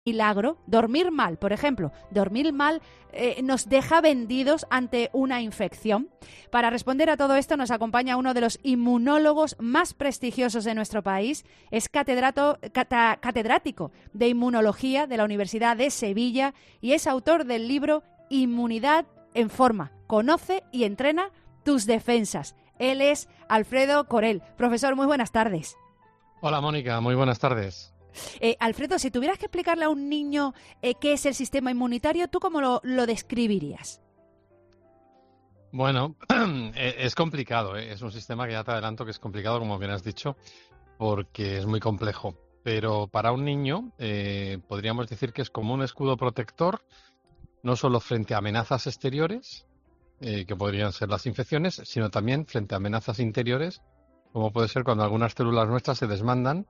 milagro, dormir mal, por ejemplo, dormir mal nos deja vendidos ante una infección. Para responder a todo esto nos acompaña uno de los inmunólogos más prestigiosos de nuestro país, es catedrático de inmunología de la Universidad de Sevilla y es autor del libro Inmunidad en Forma, conoce y entrena tus defensas. Él es Alfredo Corel. Profesor, muy buenas tardes. Hola Mónica, muy buenas tardes. Alfredo, si tuvieras que explicarle a un niño qué es el sistema inmunitario, ¿tú cómo lo describirías? Bueno, es complicado, ¿eh? Es un sistema que ya te adelanto que es complicado, como bien has dicho, porque es muy complejo. Pero para un niño podríamos decir que es como un escudo protector, no solo frente a amenazas exteriores, que podrían ser las infecciones, sino también frente a amenazas interiores, como puede ser cuando algunas células nuestras se desmandan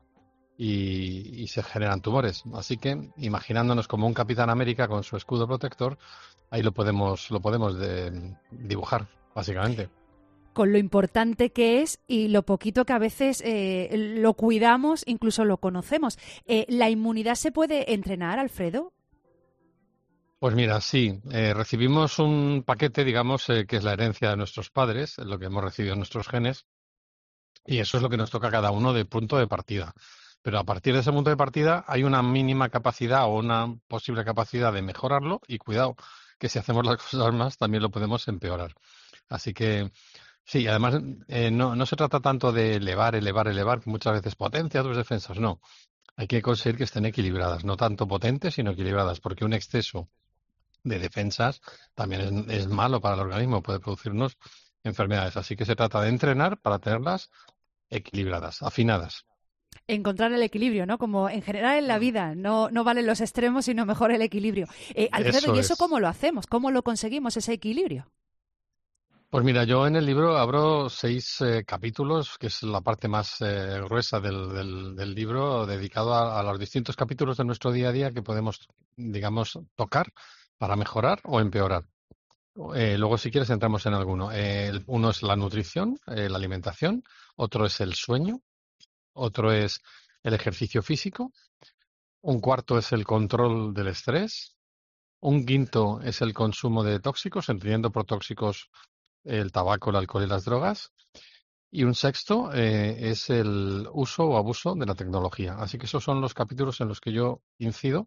y se generan tumores. Así que, imaginándonos como un Capitán América con su escudo protector, ahí lo podemos dibujar, básicamente. Con lo importante que es y lo poquito que a veces lo cuidamos, incluso lo conocemos. ¿La inmunidad se puede entrenar, Alfredo? Pues mira, sí, recibimos un paquete, digamos, que es la herencia de nuestros padres, lo que hemos recibido en nuestros genes, y eso es lo que nos toca a cada uno de punto de partida. Pero a partir de ese punto de partida hay una mínima capacidad o una posible capacidad de mejorarlo y cuidado, que si hacemos las cosas más también lo podemos empeorar. Así que sí, además no se trata tanto de elevar, que muchas veces potencia tus defensas, no. Hay que conseguir que estén equilibradas, no tanto potentes, sino equilibradas, porque un exceso de defensas también es malo para el organismo, puede producirnos enfermedades. Así que se trata de entrenar para tenerlas equilibradas, afinadas. Encontrar el equilibrio, ¿no? Como en general en la vida, no valen los extremos, sino mejor el equilibrio. Alfredo, ¿y Eso eso es. cómo lo hacemos? ¿Cómo lo conseguimos, ese equilibrio? Pues mira, yo en el libro abro 6 capítulos, que es la parte más gruesa del libro, dedicado a los distintos capítulos de nuestro día a día que podemos, digamos, tocar para mejorar o empeorar. Luego, si quieres, entramos en alguno. Uno es la nutrición, la alimentación, otro es el sueño, otro es el ejercicio físico, un cuarto es el control del estrés, un quinto es el consumo de tóxicos, entendiendo por tóxicos el tabaco, el alcohol y las drogas. Y un sexto es el uso o abuso de la tecnología. Así que esos son los capítulos en los que yo incido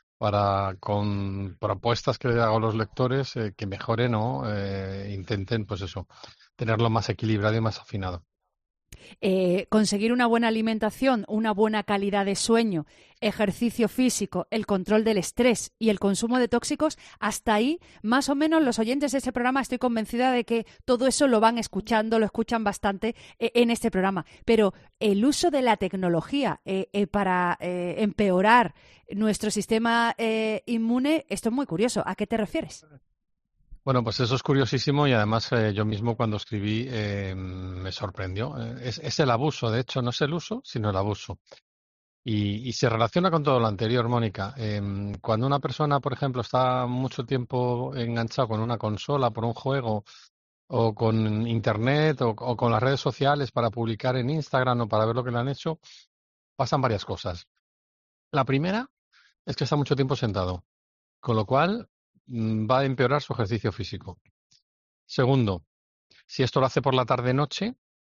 con propuestas que le hago a los lectores que mejoren o intenten, pues eso, tenerlo más equilibrado y más afinado. Conseguir una buena alimentación, una buena calidad de sueño, ejercicio físico, el control del estrés y el consumo de tóxicos, hasta ahí, más o menos, los oyentes de este programa, estoy convencida de que todo eso lo van escuchando, lo escuchan bastante en este programa. Pero el uso de la tecnología para empeorar nuestro sistema inmune, esto es muy curioso. ¿A qué te refieres? Bueno, pues eso es curiosísimo y además yo mismo cuando escribí me sorprendió. Es el abuso, de hecho, no es el uso, sino el abuso. Y se relaciona con todo lo anterior, Mónica. Cuando una persona, por ejemplo, está mucho tiempo enganchado con una consola por un juego o con Internet o con las redes sociales para publicar en Instagram o para ver lo que le han hecho, pasan varias cosas. La primera es que está mucho tiempo sentado, con lo cual va a empeorar su ejercicio físico. Segundo, si esto lo hace por la tarde-noche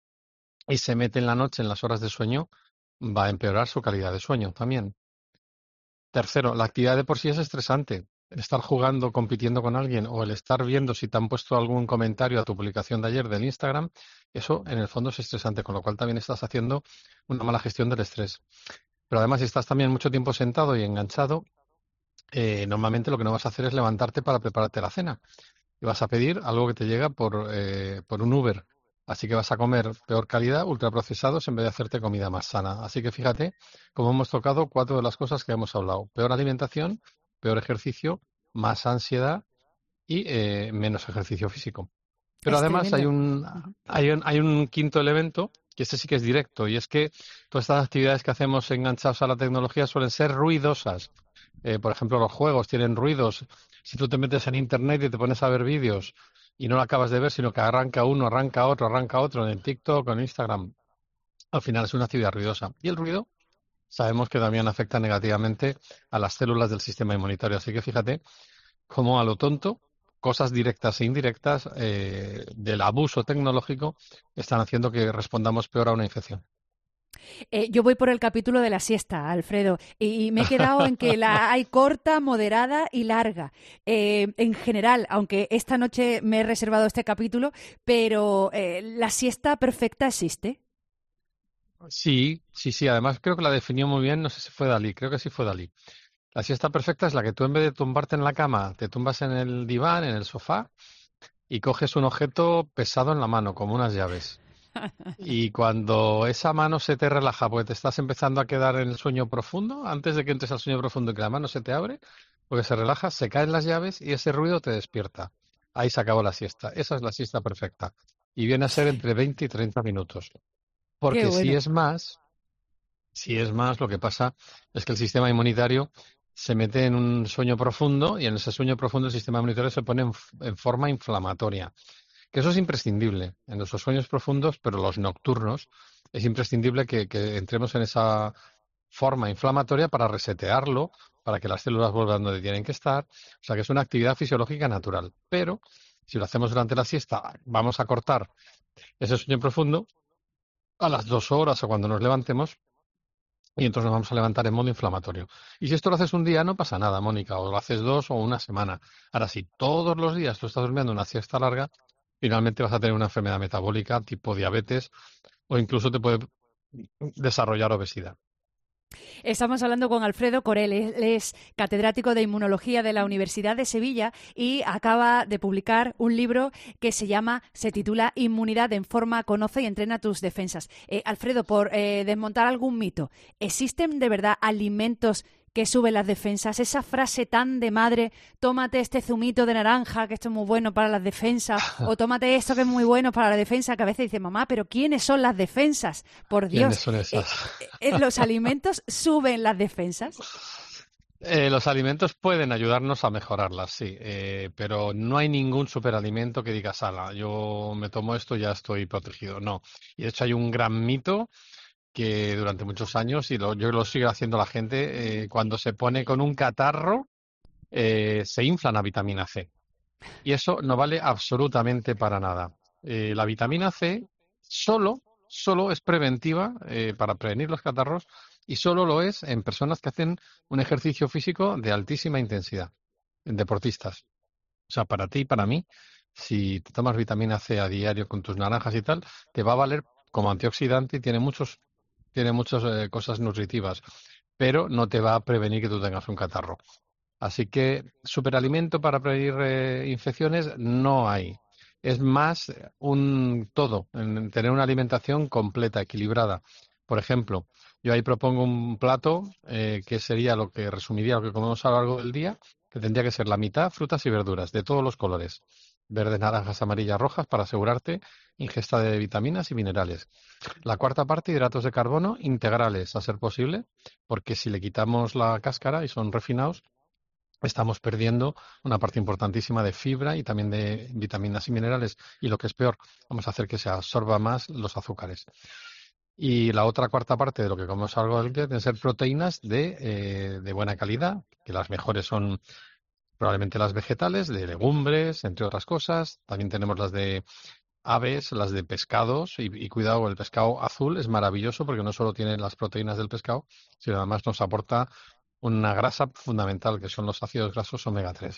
y se mete en la noche en las horas de sueño, va a empeorar su calidad de sueño también. Tercero, la actividad de por sí es estresante. El estar jugando, compitiendo con alguien o el estar viendo si te han puesto algún comentario a tu publicación de ayer del Instagram, eso en el fondo es estresante, con lo cual también estás haciendo una mala gestión del estrés. Pero además, si estás también mucho tiempo sentado y enganchado, normalmente lo que no vas a hacer es levantarte para prepararte la cena. Y vas a pedir algo que te llega por un Uber. Así que vas a comer peor calidad, ultraprocesados, en vez de hacerte comida más sana. Así que fíjate cómo hemos tocado 4 de las cosas que hemos hablado. Peor alimentación, peor ejercicio, más ansiedad y menos ejercicio físico. Pero Es además tremendo. hay un quinto elemento, que ese sí que es directo, y es que todas estas actividades que hacemos enganchados a la tecnología suelen ser ruidosas. Por ejemplo, los juegos tienen ruidos. Si tú te metes en Internet y te pones a ver vídeos y no lo acabas de ver, sino que arranca uno, arranca otro en el TikTok o en Instagram, al final es una actividad ruidosa. Y el ruido sabemos que también afecta negativamente a las células del sistema inmunitario. Así que fíjate cómo a lo tonto, cosas directas e indirectas del abuso tecnológico están haciendo que respondamos peor a una infección. Yo voy por el capítulo de la siesta, Alfredo, y me he quedado en que la hay corta, moderada y larga. En general, aunque esta noche me he reservado este capítulo, pero la siesta perfecta existe. Sí, sí, sí. Además, creo que la definió muy bien. No sé si fue Dalí. Creo que sí fue Dalí. La siesta perfecta es la que tú, en vez de tumbarte en la cama, te tumbas en el diván, en el sofá, y coges un objeto pesado en la mano, como unas llaves. Y cuando esa mano se te relaja, porque te estás empezando a quedar en el sueño profundo, antes de que entres al sueño profundo y que la mano se te abre, porque se relaja, se caen las llaves y ese ruido te despierta. Ahí se acabó la siesta. Esa es la siesta perfecta. Y viene a ser entre 20 y 30 minutos. Qué Porque bueno. si es más, lo que pasa es que el sistema inmunitario se mete en un sueño profundo y en ese sueño profundo el sistema inmunitario se pone en forma inflamatoria. Que eso es imprescindible en nuestros sueños profundos, pero los nocturnos es imprescindible que entremos en esa forma inflamatoria para resetearlo, para que las células vuelvan donde tienen que estar. O sea que es una actividad fisiológica natural. Pero si lo hacemos durante la siesta, vamos a cortar ese sueño profundo a las 2 horas o cuando nos levantemos y entonces nos vamos a levantar en modo inflamatorio. Y si esto lo haces un día, no pasa nada, Mónica, o lo haces 2 o una semana. Ahora, si todos los días tú estás durmiendo una siesta larga, finalmente vas a tener una enfermedad metabólica tipo diabetes o incluso te puede desarrollar obesidad. Estamos hablando con Alfredo Corel, él es catedrático de Inmunología de la Universidad de Sevilla y acaba de publicar un libro que se titula Inmunidad en forma, conoce y entrena tus defensas. Alfredo, por desmontar algún mito, ¿existen de verdad alimentos que suben las defensas? Esa frase tan de madre, tómate este zumito de naranja, que esto es muy bueno para las defensas, o tómate esto que es muy bueno para la defensa, que a veces dice, mamá, pero ¿quiénes son las defensas? Por ¿Quiénes Dios, son esas? ¿los alimentos suben las defensas? Los alimentos pueden ayudarnos a mejorarlas, sí, pero no hay ningún superalimento que diga, sala, yo me tomo esto y ya estoy protegido. No. Y de hecho hay un gran mito que durante muchos años, y yo lo sigue haciendo la gente, cuando se pone con un catarro, se infla la vitamina C. Y eso no vale absolutamente para nada. La vitamina C solo es preventiva para prevenir los catarros y solo lo es en personas que hacen un ejercicio físico de altísima intensidad, en deportistas. O sea, para ti y para mí, si te tomas vitamina C a diario con tus naranjas y tal, te va a valer como antioxidante y tiene muchas cosas nutritivas, pero no te va a prevenir que tú tengas un catarro. Así que superalimento para prevenir infecciones no hay. Es más un todo, en tener una alimentación completa, equilibrada. Por ejemplo, yo ahí propongo un plato que sería lo que resumiría lo que comemos a lo largo del día, que tendría que ser la mitad frutas y verduras de todos los colores, verdes, naranjas, amarillas, rojas, para asegurarte ingesta de vitaminas y minerales. La cuarta parte, hidratos de carbono integrales, a ser posible, porque si le quitamos la cáscara y son refinados, estamos perdiendo una parte importantísima de fibra y también de vitaminas y minerales. Y lo que es peor, vamos a hacer que se absorba más los azúcares. Y la otra cuarta parte de lo que comemos a lo largo del día tienen que ser proteínas de buena calidad, que las mejores son probablemente las vegetales, de legumbres, entre otras cosas. También tenemos las de aves, las de pescados, y cuidado, el pescado azul es maravilloso porque no solo tiene las proteínas del pescado, sino además nos aporta una grasa fundamental, que son los ácidos grasos omega 3.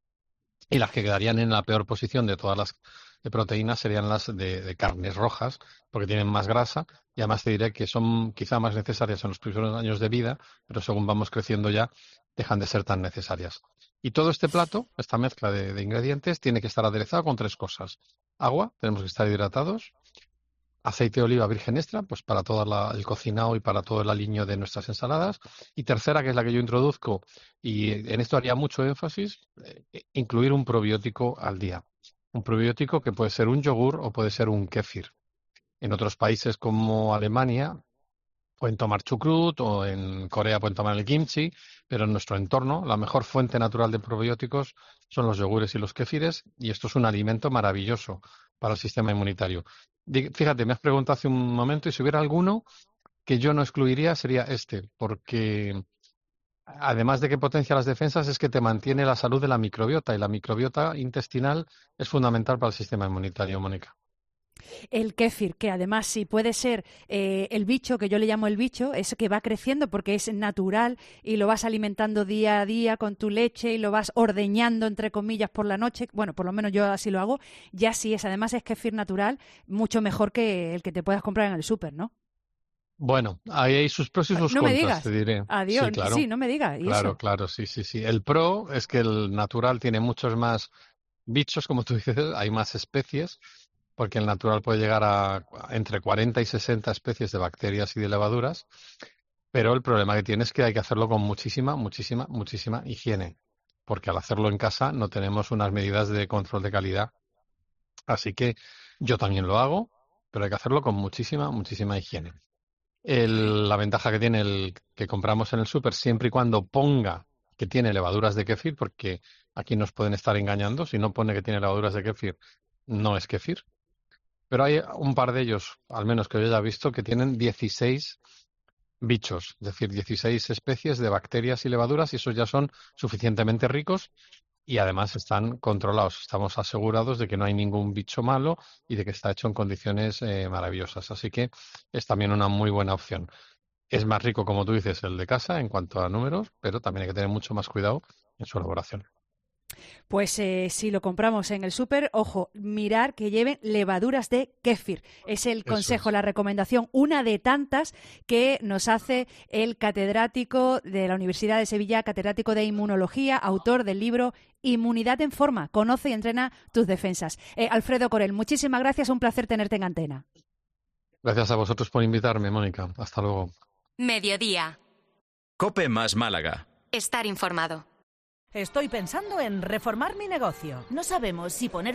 Y las que quedarían en la peor posición de todas las de proteínas serían las de carnes rojas, porque tienen más grasa, y además te diré que son quizá más necesarias en los primeros años de vida, pero según vamos creciendo ya, dejan de ser tan necesarias. Y todo este plato, esta mezcla de ingredientes, tiene que estar aderezado con tres cosas. Agua, tenemos que estar hidratados. Aceite de oliva virgen extra, pues para todo el cocinado y para todo el aliño de nuestras ensaladas. Y tercera, que es la que yo introduzco, y en esto haría mucho énfasis, incluir un probiótico al día. Un probiótico que puede ser un yogur o puede ser un kéfir. En otros países como Alemania pueden tomar chucrut o en Corea pueden tomar el kimchi, pero en nuestro entorno la mejor fuente natural de probióticos son los yogures y los kéfires, y esto es un alimento maravilloso para el sistema inmunitario. Fíjate, me has preguntado hace un momento y si hubiera alguno que yo no excluiría sería este, porque además de que potencia las defensas, es que te mantiene la salud de la microbiota, y la microbiota intestinal es fundamental para el sistema inmunitario, Mónica. El kéfir, que además sí puede ser el bicho, que yo le llamo el bicho, es que va creciendo porque es natural y lo vas alimentando día a día con tu leche y lo vas ordeñando, entre comillas, por la noche. Bueno, por lo menos yo así lo hago. Ya sí es, además es kéfir natural, mucho mejor que el que te puedas comprar en el súper, ¿no? Bueno, ahí hay sus pros y sus No me contras, te digas. diré. Adiós. Sí, claro, Sí, no me digas. ¿Y claro, eso? claro, sí, sí, sí. El pro es que el natural tiene muchos más bichos, como tú dices, hay más especies, porque el natural puede llegar a entre 40 y 60 especies de bacterias y de levaduras, pero el problema que tiene es que hay que hacerlo con muchísima, muchísima, muchísima higiene, porque al hacerlo en casa no tenemos unas medidas de control de calidad. Así que yo también lo hago, pero hay que hacerlo con muchísima, muchísima higiene. La ventaja que tiene el que compramos en el súper, siempre y cuando ponga que tiene levaduras de kéfir, porque aquí nos pueden estar engañando, si no pone que tiene levaduras de kéfir, no es kéfir. Pero hay un par de ellos, al menos que yo haya visto, que tienen 16 bichos, es decir, 16 especies de bacterias y levaduras, y esos ya son suficientemente ricos y además están controlados. Estamos asegurados de que no hay ningún bicho malo y de que está hecho en condiciones maravillosas. Así que es también una muy buena opción. Es más rico, como tú dices, el de casa en cuanto a números, pero también hay que tener mucho más cuidado en su elaboración. Pues si lo compramos en el súper, ojo, mirar que lleven levaduras de kéfir. Es el Eso consejo, es. la recomendación, una de tantas que nos hace el catedrático de la Universidad de Sevilla, catedrático de Inmunología, autor del libro Inmunidad en Forma. Conoce y entrena tus defensas. Alfredo Corel, muchísimas gracias, un placer tenerte en antena. Gracias a vosotros por invitarme, Mónica. Hasta luego. Mediodía. COPE más Málaga. Estar informado. Estoy pensando en reformar mi negocio. No sabemos si poner